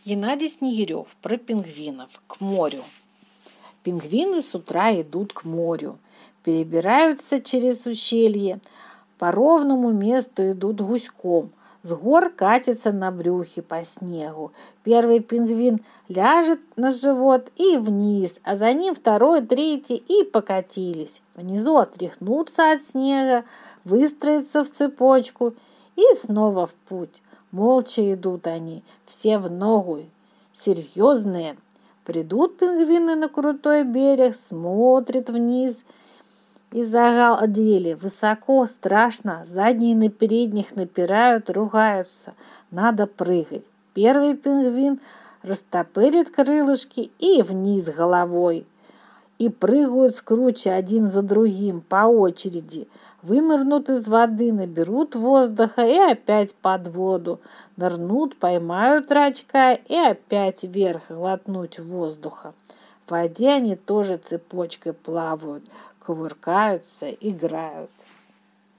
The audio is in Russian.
Геннадий Снегирев про пингвинов к морю. Пингвины с утра идут к морю, перебираются через ущелье, по ровному месту идут гуськом, с гор катятся на брюхе по снегу. Первый пингвин ляжет на живот и вниз, а за ним второй, третий и покатились. Внизу отряхнутся от снега, выстроятся в цепочку и снова в путь. Молча идут они, все в ногу, серьезные. Придут пингвины на крутой берег, смотрят вниз и загалдели. Высоко, страшно, задние на передних напирают, ругаются. Надо прыгать. Первый пингвин растопырит крылышки и вниз головой. И прыгают скруче один за другим по очереди. Вынырнут из воды, наберут воздуха и опять под воду. Нырнут, поймают рачка и опять вверх глотнуть воздуха. В воде они тоже цепочкой плавают, кувыркаются, играют.